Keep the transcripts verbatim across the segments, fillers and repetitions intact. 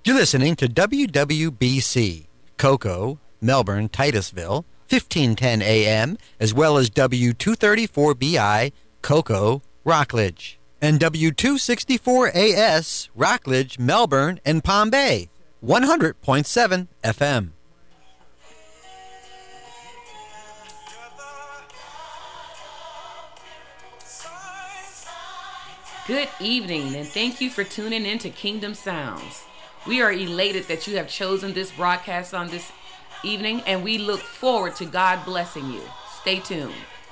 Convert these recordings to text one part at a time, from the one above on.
You're listening to W W B C, Cocoa, Melbourne, Titusville, fifteen ten A M, as well as W two thirty-four B I, Cocoa, Rockledge, and W two sixty-four A S, Rockledge, Melbourne, and Palm Bay, one hundred point seven F M. Good evening, and thank you for tuning in to Kingdom Sounds. We are elated that you have chosen this broadcast on this evening, and we look forward to God blessing you. Stay tuned.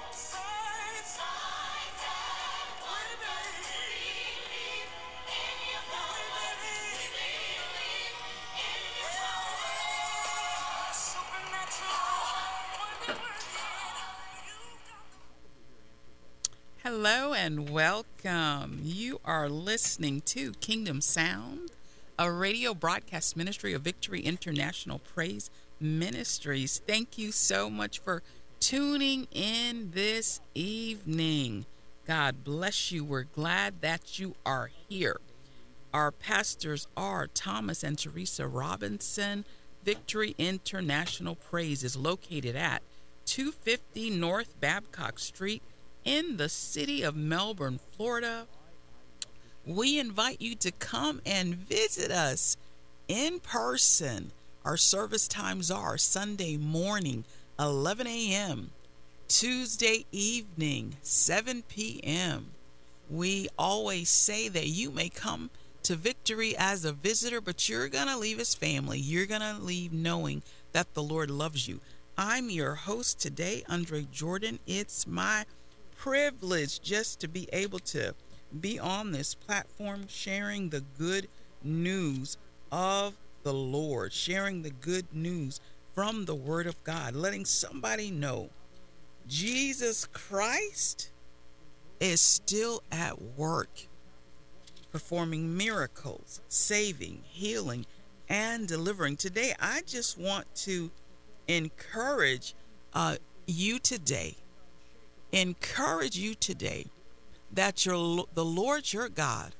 Hello and welcome. You are listening to Kingdom Sound, a radio broadcast ministry of Victory International Praise Ministries. Thank you so much for tuning in this evening. God bless you. We're glad that you are here. Our pastors are Thomas and Teresa Robinson. Victory International Praise is located at two fifty North Babcock Street, in the city of Melbourne, Florida. We invite you to come and visit us in person. Our service times are Sunday morning, eleven a.m., Tuesday evening, seven p.m. We always say that you may come to Victory as a visitor, but you're going to leave as family. You're going to leave knowing that the Lord loves you. I'm your host today, Andre Jordan. It's my privilege just to be able to be on this platform sharing the good news of the Lord, sharing the good news from the Word of God, letting somebody know Jesus Christ is still at work, performing miracles, saving, healing, and delivering. Today, I just want to encourage uh, you today encourage you today that your the Lord your God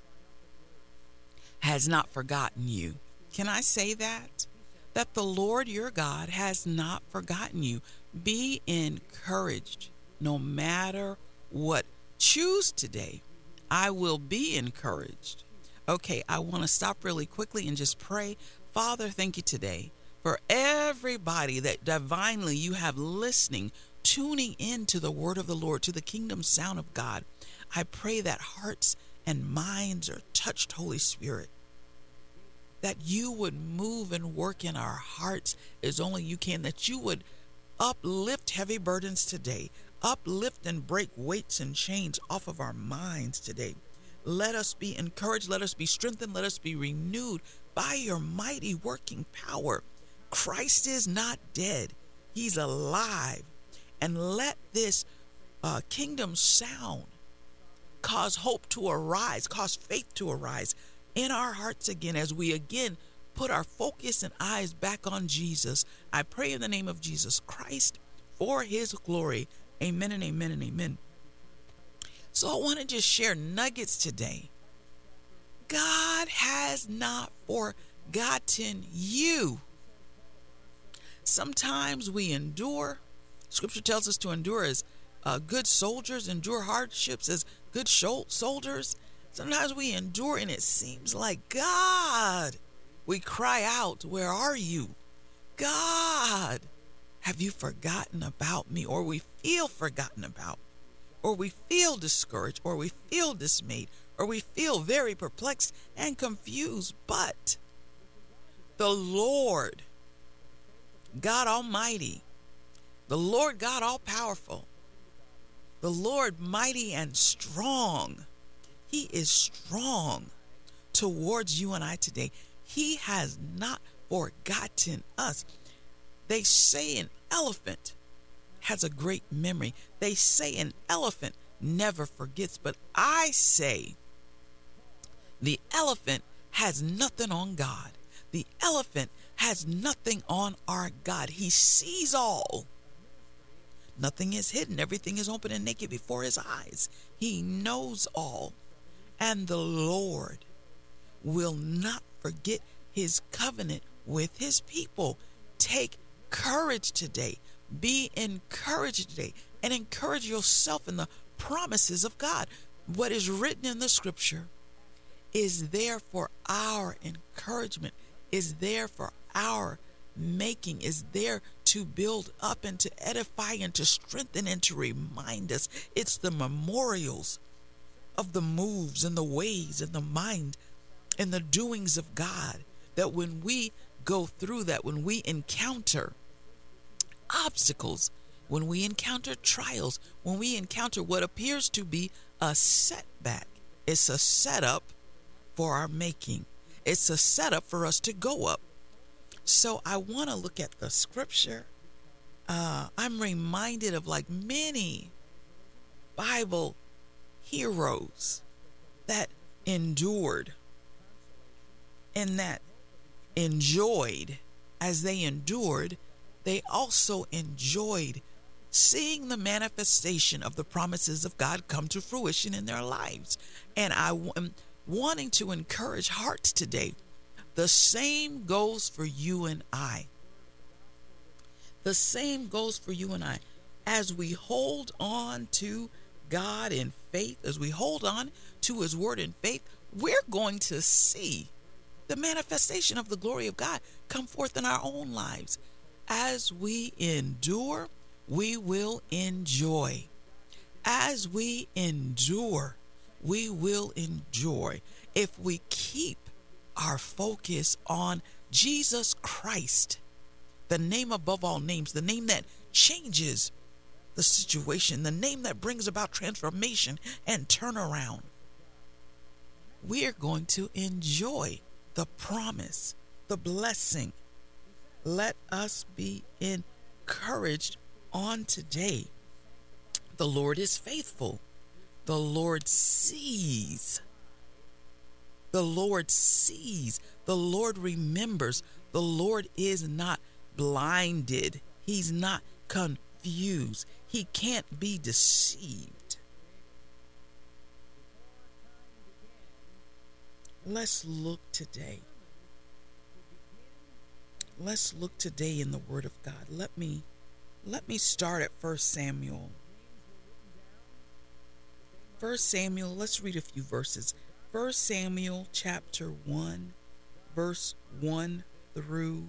has not forgotten you. Can I say that? That the Lord your God has not forgotten you. Be encouraged no matter what. Choose today. I will be encouraged. Okay, I want to stop really quickly and just pray. Father, thank you today for everybody that divinely you have listening, tuning in to the word of the Lord, to the kingdom sound of God. I pray that hearts and minds are touched, Holy Spirit, that you would move and work in our hearts as only you can, that you would uplift heavy burdens today, uplift and break weights and chains off of our minds today. Let us be encouraged, let us be strengthened, let us be renewed by your mighty working power. Christ is not dead, he's alive. And let this uh, kingdom sound cause hope to arise, cause faith to arise in our hearts again as we again put our focus and eyes back on Jesus. I pray in the name of Jesus Christ for his glory. Amen and amen and amen. So I want to just share nuggets today. God has not forgotten you. Sometimes we endure. Scripture tells us to endure as uh, good soldiers, endure hardships as good sho- soldiers. Sometimes we endure and it seems like, God, we cry out, where are you? God, have you forgotten about me? Or we feel forgotten about, or we feel discouraged, or we feel dismayed, or we feel very perplexed and confused. But the Lord, God Almighty, the Lord God all-powerful, the Lord mighty and strong, he is strong towards you and I today. He has not forgotten us. They say an elephant has a great memory. They say an elephant never forgets, but I say the elephant has nothing on God. The elephant has nothing on our God. He sees all. Nothing is hidden. Everything is open and naked before his eyes. He knows all. And the Lord will not forget his covenant with his people. Take courage today. Be encouraged today and encourage yourself in the promises of God. What is written in the scripture is there for our encouragement, is there for our making, is there to build up and to edify and to strengthen and to remind us. It's the memorials of the moves and the ways and the mind and the doings of God, that when we go through that, when we encounter obstacles, when we encounter trials, when we encounter what appears to be a setback, it's a setup for our making. It's a setup for us to go up. So I want to look at the scripture. Uh, I'm reminded of like many Bible heroes that endured and that enjoyed. As they endured, they also enjoyed seeing the manifestation of the promises of God come to fruition in their lives. And I am wanting to encourage hearts today. The same goes for you and I. The same goes for you and I. As we hold on to God in faith, as we hold on to his word in faith, we're going to see the manifestation of the glory of God come forth in our own lives. As we endure, we will enjoy. As we endure, we will enjoy. If we keep our focus on Jesus Christ, the name above all names, the name that changes the situation, the name that brings about transformation and turnaround, we are going to enjoy the promise, the blessing. Let us be encouraged on today. The Lord is faithful. The Lord sees. The Lord sees. The Lord remembers. The Lord is not blinded. He's not confused. He can't be deceived. Let's look today. Let's look today in the Word of God. Let me let me start at First Samuel. First Samuel, let's read a few verses. First Samuel chapter one, verse one through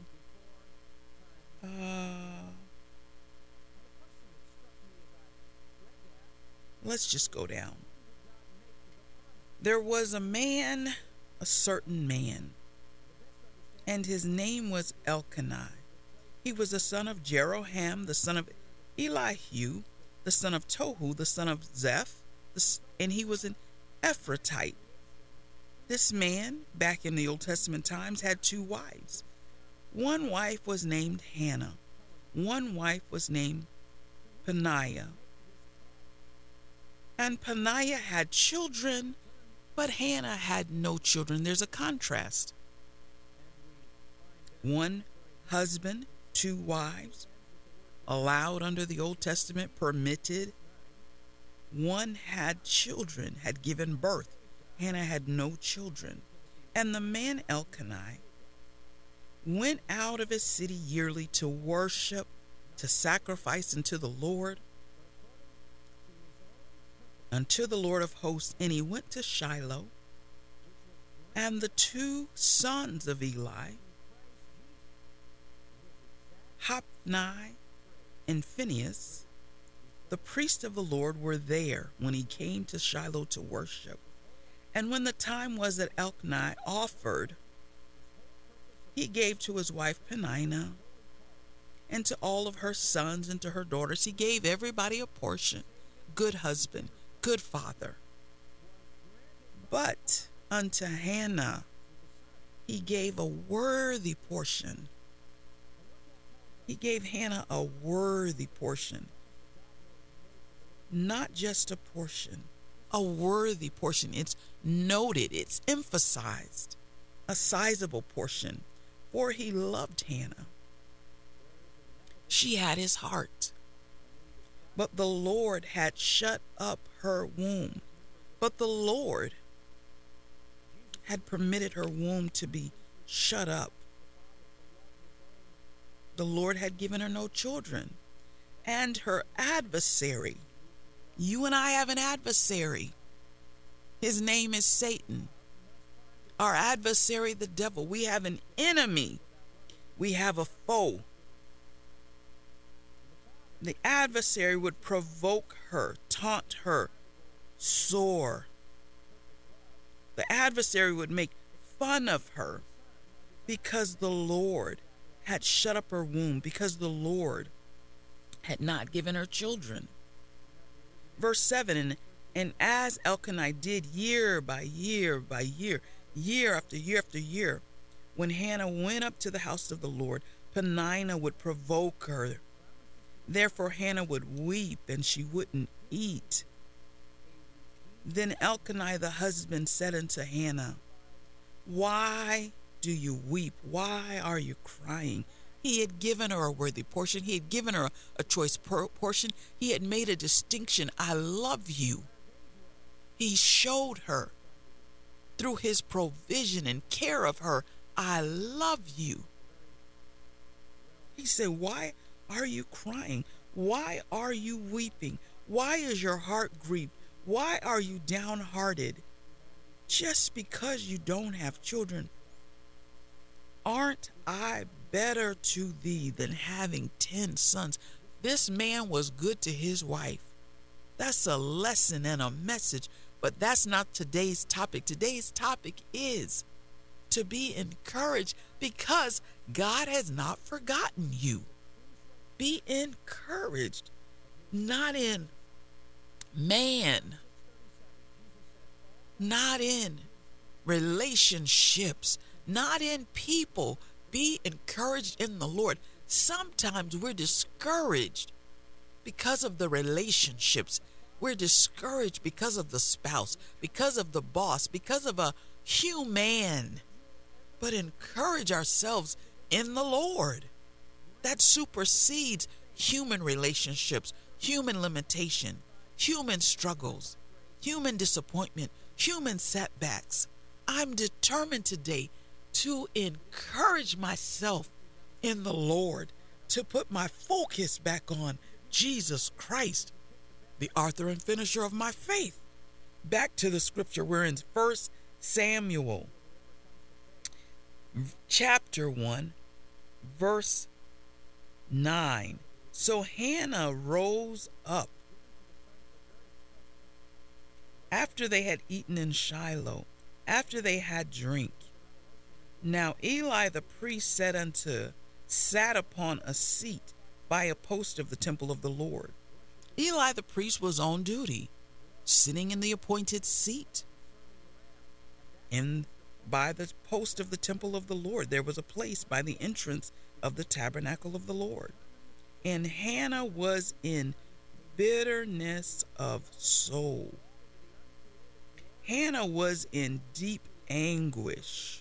uh let's just go down. There was a man, a certain man, and his name was Elkanah. He was the son of Jeroham, the son of Elihu, the son of Tohu, the son of Zeph, and he was an Ephratite. This man, back in the Old Testament times, had two wives. One wife was named Hannah. One wife was named Peninnah. And Peninnah had children, but Hannah had no children. There's a contrast. One husband, two wives, allowed under the Old Testament, permitted. One had children, had given birth. Hannah had no children. And the man Elkanah went out of his city yearly to worship, to sacrifice unto the Lord, unto the Lord of hosts. And he went to Shiloh, and the two sons of Eli, Hophni and Phinehas, the priests of the Lord, were there when he came to Shiloh to worship. And when the time was that Elkanah offered, he gave to his wife Peninnah, and to all of her sons and to her daughters. He gave everybody a portion. Good husband, good father. But unto Hannah he gave a worthy portion. He gave Hannah a worthy portion. Not just a portion, a worthy portion. It's noted, it's emphasized, a sizable portion. For he loved Hannah. She had his heart. But the Lord had shut up her womb. But the Lord had permitted her womb to be shut up. The Lord had given her no children. And her adversary, you and I have an adversary. His name is Satan. Our adversary, the devil. We have an enemy. We have a foe. The adversary would provoke her, taunt her, soar. The adversary would make fun of her because the Lord had shut up her womb, because the Lord had not given her children. Verse seven, and, and as Elkanah did year by year by year, year after year after year, when Hannah went up to the house of the Lord, Peninnah would provoke her. Therefore Hannah would weep, and she wouldn't eat. Then Elkanah the husband said unto Hannah, why do you weep? Why are you crying? He had given her a worthy portion. He had given her a, a choice portion. He had made a distinction. I love you. He showed her through his provision and care of her, I love you. He said, why are you crying? Why are you weeping? Why is your heart grieved? Why are you downhearted? Just because you don't have children. Aren't I better to thee than having ten sons? This man was good to his wife. That's a lesson and a message, but that's not today's topic. Today's topic is to be encouraged because God has not forgotten you. Be encouraged, not in man, not in relationships, not in people. Be encouraged in the Lord. Sometimes we're discouraged because of the relationships. We're discouraged because of the spouse, because of the boss, because of a human. But encourage ourselves in the Lord. That supersedes human relationships, human limitation, human struggles, human disappointment, human setbacks. I'm determined today to encourage myself in the Lord, to put my focus back on Jesus Christ, the author and finisher of my faith. Back to the scripture. We're in First Samuel chapter one, verse nine. So Hannah rose up after they had eaten in Shiloh, after they had drink. Now Eli the priest said unto, sat upon a seat by a post of the temple of the Lord. Eli the priest was on duty, sitting in the appointed seat. In by the post of the temple of the Lord, there was a place by the entrance of the tabernacle of the Lord. And Hannah was in bitterness of soul. Hannah was in deep anguish.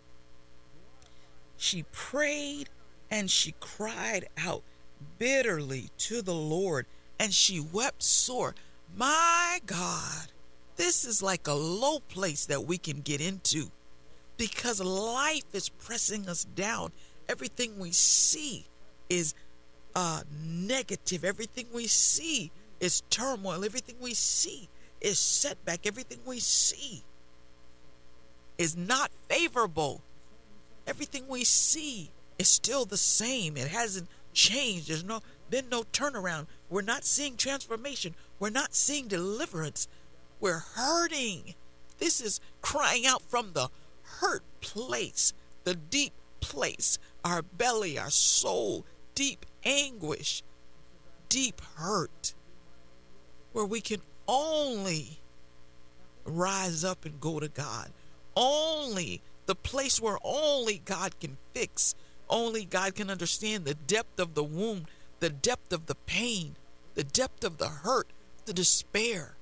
She prayed and she cried out bitterly to the Lord, and she wept sore. My God, this is like a low place that we can get into because life is pressing us down. Everything we see is uh, negative. Everything we see is turmoil. Everything we see is setback. Everything we see is not favorable. Everything we see is still the same. It hasn't changed. There's no been no turnaround. We're not seeing transformation. We're not seeing deliverance. We're hurting. This is crying out from the hurt place, the deep place, our belly, our soul, deep anguish, deep hurt, where we can only rise up and go to God. Only the place where only God can fix, only God can understand the depth of the wound, the depth of the pain, the depth of the hurt, the despair.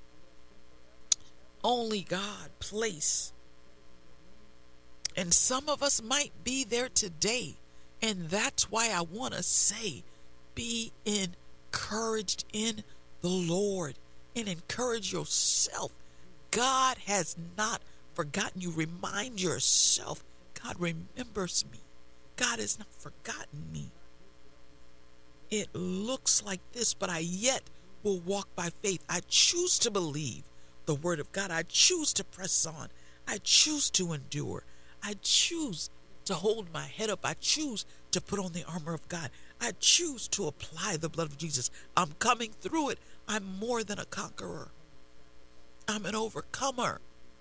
Only God place. And some of us might be there today. And that's why I want to say, be encouraged in the Lord and encourage yourself. God has not forgotten you. Remind yourself, God remembers me. God has not forgotten me. It looks like this, but I yet will walk by faith. I choose to believe the word of God. I choose to press on. I choose to endure. I choose to hold my head up. I choose to put on the armor of God. I choose to apply the blood of Jesus. I'm coming through it. I'm more than a conqueror. I'm an overcomer.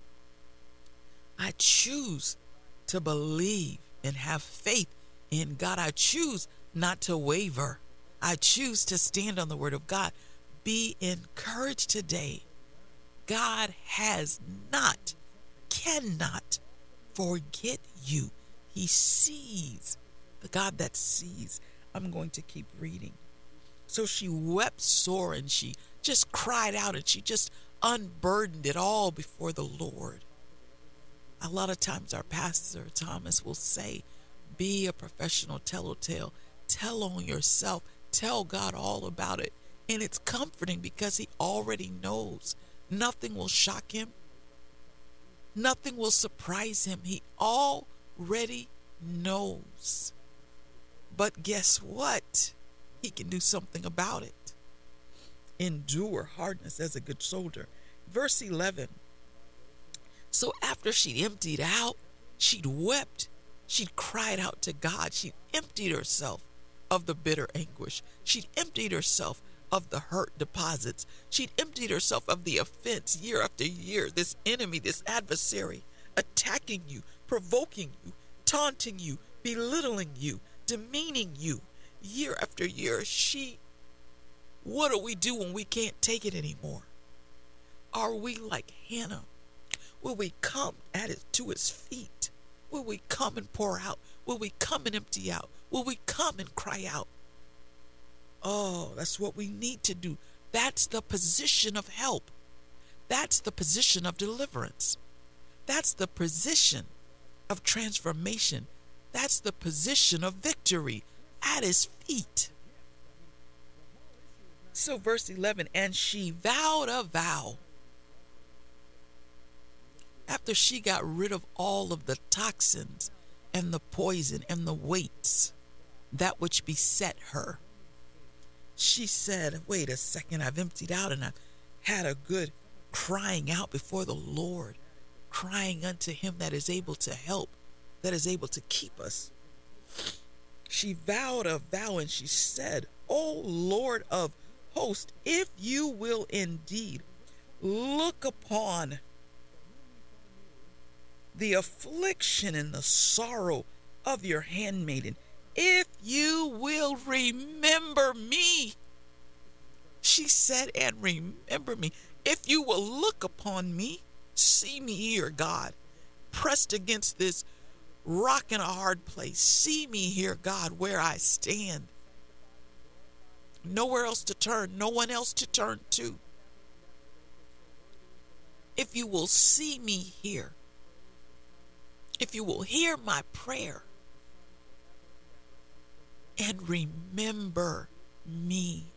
I choose to believe and have faith in God. I choose not to waver. I choose to stand on the word of God. Be encouraged today. God has not, cannot forget you. He sees, the God that sees. I'm going to keep reading. So she wept sore and she just cried out and she just unburdened it all before the Lord. A lot of times our pastor Thomas will say, be a professional telltale. Tell on yourself. Tell God all about it. And it's comforting because he already knows. Nothing will shock him. Nothing will surprise him. He already knows. But guess what? He can do something about it. Endure hardness as a good soldier. Verse eleven. So after she'd emptied out, she'd wept, she'd cried out to God, she'd emptied herself of the bitter anguish. She'd emptied herself of the hurt deposits. She'd emptied herself of the offense year after year, this enemy, this adversary, attacking you, provoking you, taunting you, belittling you, demeaning you. Year after year, she, what do we do when we can't take it anymore? Are we like Hannah? Will we come at it to his feet? Will we come and pour out? Will we come and empty out? Will we come and cry out? Oh, that's what we need to do. That's the position of help. That's the position of deliverance. That's the position of transformation. That's the position of victory at his feet. So verse eleven, and she vowed a vow. After she got rid of all of the toxins and the poison and the weights, that which beset her, she said, wait a second, I've emptied out and I've had a good crying out before the Lord, crying unto him that is able to help, that is able to keep us. She vowed a vow and she said, O Lord of hosts, if you will indeed look upon the affliction and the sorrow of your handmaiden, if you will remember me. She said, and remember me. If you will look upon me, see me here, God, pressed against this rock in a hard place. See me here, God, where I stand. Nowhere else to turn, no one else to turn to. If you will see me here, if you will hear my prayer and remember me.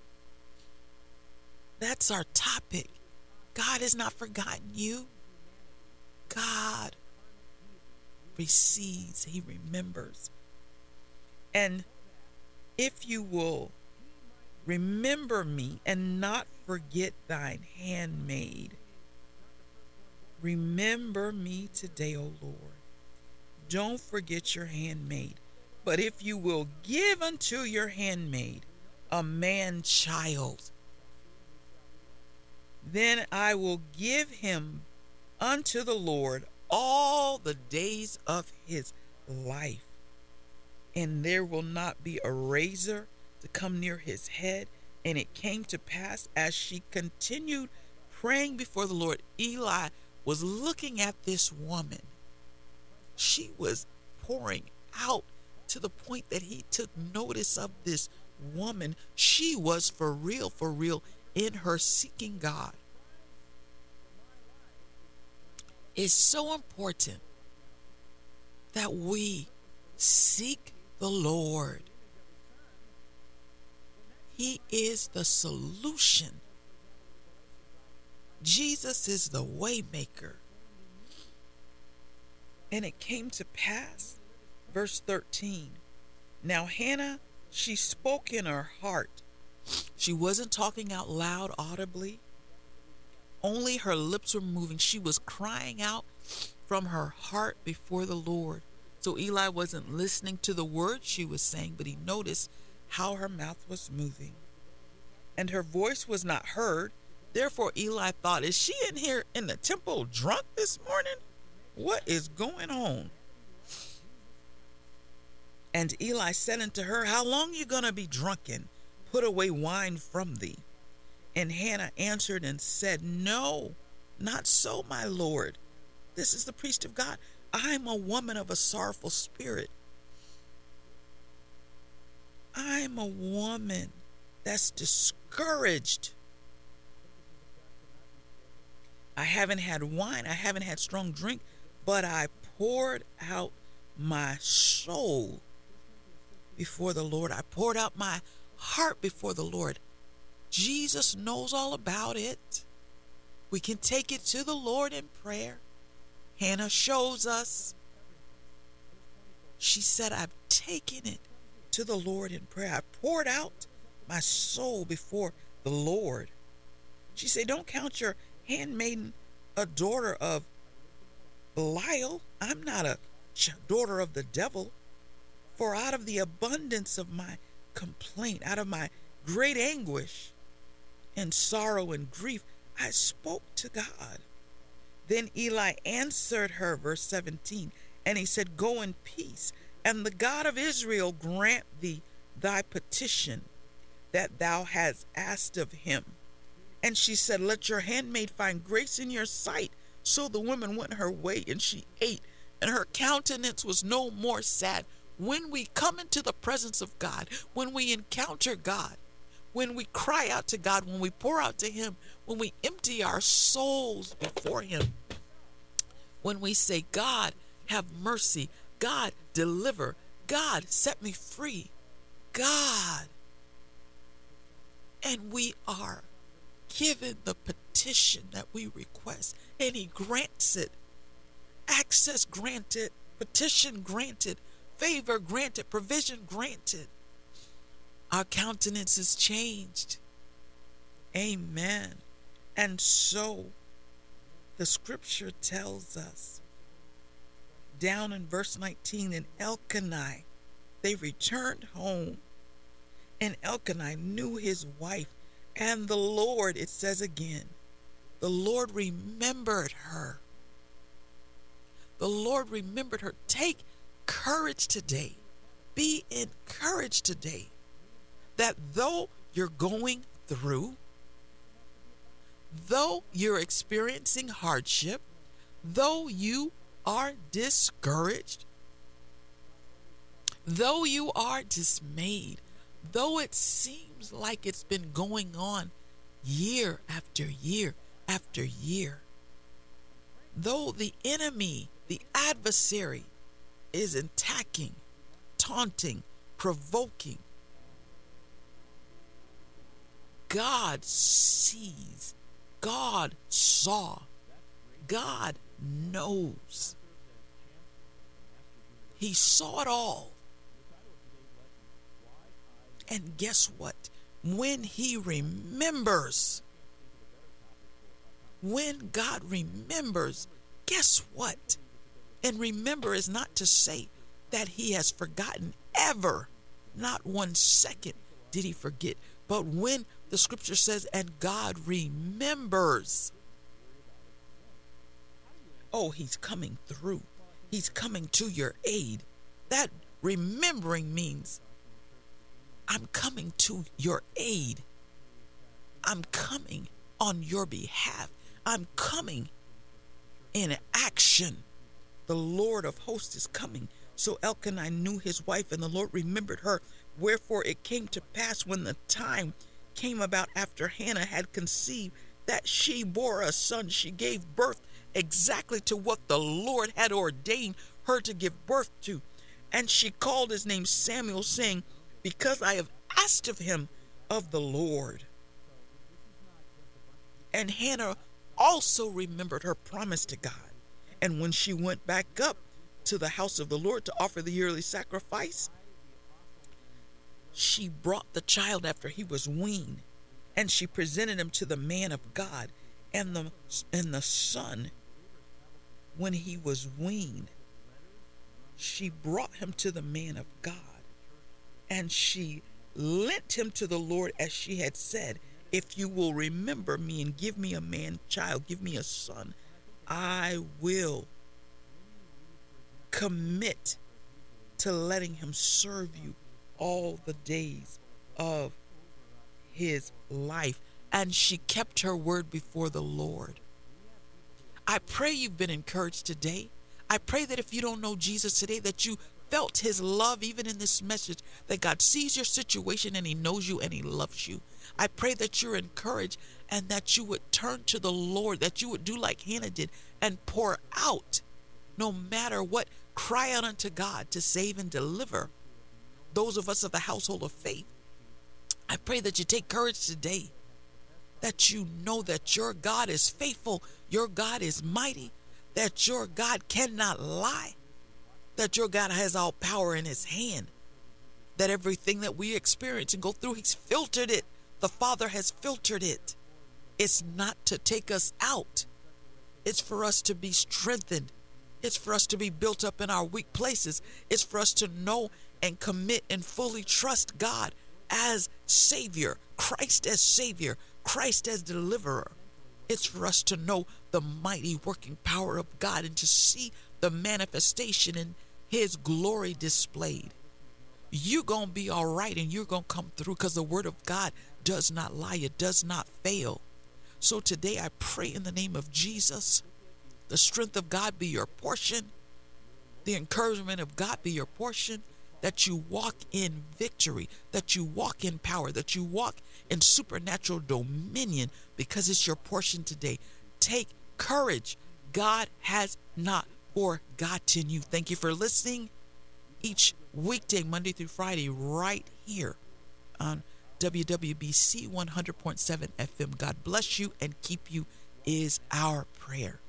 That's our topic. God has not forgotten you. God receives, he remembers. And if you will remember me and not forget thine handmaid, remember me today, O Lord. Don't forget your handmaid. But if you will give unto your handmaid a man child, then I will give him unto the Lord all the days of his life, and there will not be a razor to come near his head. And it came to pass, as she continued praying before the Lord, Eli was looking at this woman. She was pouring out to the point that he took notice of this woman. She was for real, for real in her seeking God. It's so important that we seek the Lord. He is the solution. Jesus is the way maker. And it came to pass, verse thirteen. Now Hannah, she spoke in her heart. She wasn't talking out loud audibly. Only her lips were moving. She was crying out from her heart before the Lord. So Eli wasn't listening to the words she was saying, but he noticed how her mouth was moving. And her voice was not heard. Therefore Eli thought, is she in here in the temple drunk this morning? What is going on? And Eli said unto her, how long you going to be drunken? Put away wine from thee. And Hannah answered and said, no, not so, my Lord. This is the priest of God. I'm a woman of a sorrowful spirit. I'm a woman that's discouraged. I haven't had wine. I haven't had strong drink, but I poured out my soul before the Lord. I poured out my heart before the Lord. Jesus knows all about it. We can take it to the Lord in prayer. Hannah shows us. She said, I've taken it to the Lord in prayer. I poured out my soul before the Lord. She said, don't count your handmaiden a daughter of Belial. I'm not a daughter of the devil. For out of the abundance of my complaint, out of my great anguish and sorrow and grief, I spoke to God. Then Eli answered her, verse seventeen, and he said, go in peace, and the God of Israel grant thee thy petition that thou hast asked of him. And she said, let your handmaid find grace in your sight. So the woman went her way, and she ate, and her countenance was no more sad. When we come into the presence of God, when we encounter God, when we cry out to God, when we pour out to him, when we empty our souls before him, when we say, God, have mercy, God, deliver, God, set me free, God, and we are given the petition that we request, and he grants it. Access granted, petition granted, favor granted, provision granted. Our countenance is changed. Amen. And so the scripture tells us down in verse nineteen, in Elkanah, they returned home, and Elkanah knew his wife, and the Lord, it says again, the Lord remembered her. The Lord remembered her. Take courage today. Be encouraged today that though you're going through, though you're experiencing hardship, though you are discouraged, though you are dismayed, though it seems like it's been going on year after year after year, though the enemy, the adversary, is attacking, taunting, provoking, God sees, God saw, God knows. He saw it all. And guess what? When he remembers, when God remembers, guess what? And remember is not to say that he has forgotten ever. Not one second did he forget. But when the scripture says, and God remembers, oh, he's coming through. He's coming to your aid. That remembering means I'm coming to your aid. I'm coming on your behalf. I'm coming in action. The Lord of hosts is coming. So Elkanah knew his wife, and the Lord remembered her. Wherefore it came to pass, when the time came about after Hannah had conceived, that she bore a son. She gave birth exactly to what the Lord had ordained her to give birth to. And she called his name Samuel, saying, because I have asked of him of the Lord. And Hannah also remembered her promise to God. And when she went back up to the house of the Lord to offer the yearly sacrifice, she brought the child after he was weaned, and she presented him to the man of God. And the and the son, when he was weaned, she brought him to the man of God, and she lent him to the Lord as she had said, if you will remember me and give me a man child, give me a son, I will commit to letting him serve you all the days of his life. And she kept her word before the Lord. I pray you've been encouraged today. I pray that if you don't know Jesus today, that you felt his love even in this message, that God sees your situation and he knows you and he loves you. I pray that you're encouraged and that you would turn to the Lord, that you would do like Hannah did and pour out, no matter what, cry out unto God to save and deliver those of us of the household of faith. I pray that you take courage today, that you know that your God is faithful, your God is mighty, that your God cannot lie, that your God has all power in his hand, that everything that we experience and go through, he's filtered it. The Father has filtered it. It's not to take us out. It's for us to be strengthened. It's for us to be built up in our weak places. It's for us to know and commit and fully trust God as Savior, Christ as Savior, Christ as deliverer. It's for us to know the mighty working power of God and to see the manifestation in his glory displayed. You're going to be all right and you're going to come through because the word of God does not lie. It does not fail. So today I pray in the name of Jesus, the strength of God be your portion, the encouragement of God be your portion, that you walk in victory, that you walk in power, that you walk in supernatural dominion, because it's your portion today. Take courage. God has not forgotten you. Thank you for listening each weekday, Monday through Friday, right here on W W B C one hundred point seven F M. God bless you and keep you is our prayer.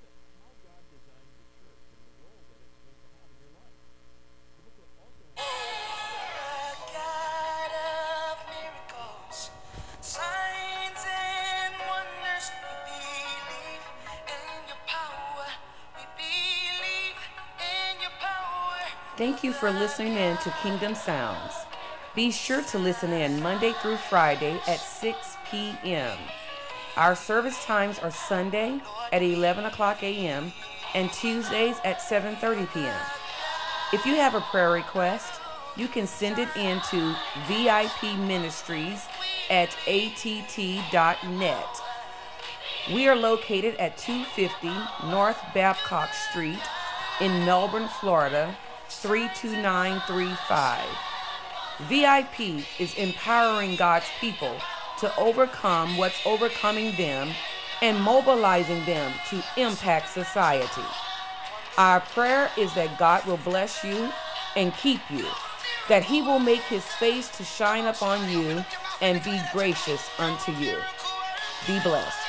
Thank you for listening in to Kingdom Sounds. Be sure to listen in Monday through Friday at six p.m. Our service times are Sunday at eleven o'clock a.m. and Tuesdays at seven thirty p.m. If you have a prayer request, you can send it in to V I P Ministries at A T T dot net. We are located at two fifty North Babcock Street in Melbourne, Florida, three two nine three five. V I P is empowering God's people to overcome what's overcoming them and mobilizing them to impact society. Our prayer is that God will bless you and keep you, that he will make his face to shine upon you and be gracious unto you. Be blessed.